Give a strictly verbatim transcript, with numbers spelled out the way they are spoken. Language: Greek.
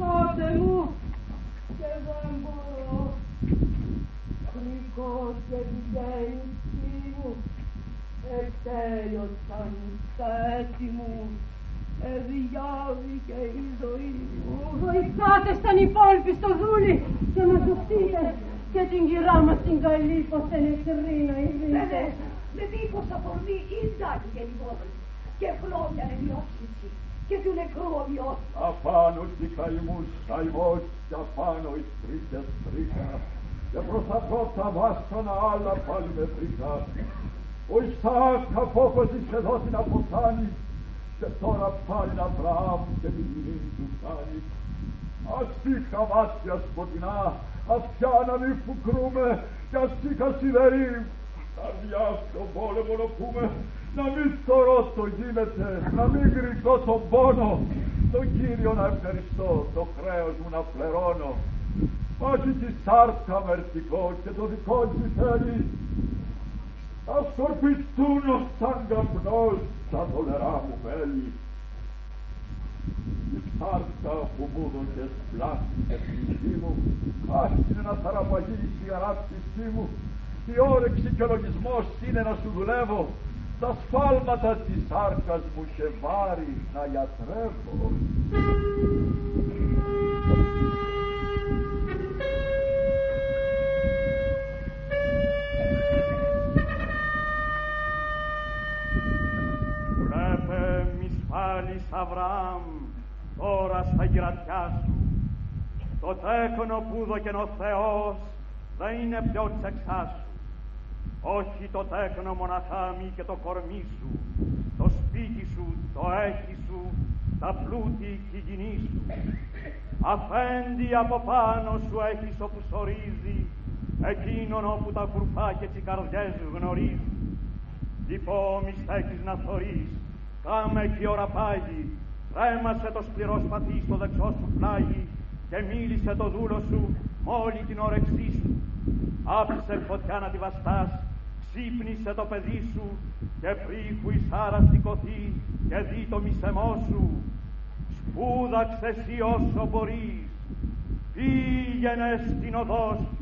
Σώσε μου και δεν μπορώ. Κρυκός και βγαίνει ψή μου. Εκτέλειωσαν τα έτη μου. Εδιάβηκε η ζωή μου. Βοηθάτε σαν υπόλοιποι στο δούλι και να ζωθείτε και την κυρά μας την καλή πως την εχθρήνα η βίντες. Με δίχως αφορμή ήρθάκηκε λοιπόν και χρόνια νεκρόψηση και του νεκρού ο βιός. Απάνω στη καημούς καημός και απάνω εις τρίκες τρίκα και προς τα πρώτα βάστανα άλλα πάλι με τρίκα. Ο Ισαάκ απόκοζησε εδώ την αποθάνη και τώρα πάλι να Αβραάμ και την γυνή του κάνει. Αστίχα μάτια σκοτεινά, αυτιά να μην φουκρούμε κι αστίχα σιδερή. Καρδιά στον πόλεμο να πούμε, να μην θωρώ το γίνεται, να μην γρικώ τον πόνο. Τον Κύριο να ευχαριστώ, το χρέος μου να πληρώνω. Όχι τη σάρκα μερτικό και το δικό του θέλει. Ας σκορπιστούν σαν καπνός τα τολερά μου μέλη. Η σάρκα που μου δώσες πλάτη και ψυχή μου, άσχινε να θαραπαγήσει η ανάπτυξή μου. Η όρεξη και ο λογισμός είναι να σου δουλεύω. Τα σφάλματα της σάρκας μου σε βάρη να γιατρεύω. Βλέπε μη σφάλεις Αβραάμ τώρα στα γυρατιά σου. Το τέκνο που δώκεν ο Θεός δεν είναι πιο τσεξά σου. Όχι το τέκνο μοναχά μη και το κορμί σου, το σπίτι σου, το έχει σου, τα πλούτη και η γυνή σου. Αφέντη από πάνω σου έχεις όπου σωρίζει, εκείνον όπου τα κρουφά και τις καρδιές γνωρίζει. Λοιπόν μη στέκεις να θωρείς, κάμε κι η ώρα πάγει, τρέμασε το σκληρό σπαθί στο δεξό σου πλάγι και μίλησε το δούλο σου μ' όλη την όρεξή σου. Άφησε φωτιά να τη βαστάς, ξύπνησε το παιδί σου και πρίχου η Σάρα σηκωθεί και δει το μισεμό σου. Σπούδαξε εσύ όσο μπορείς, πήγαινε στην οδό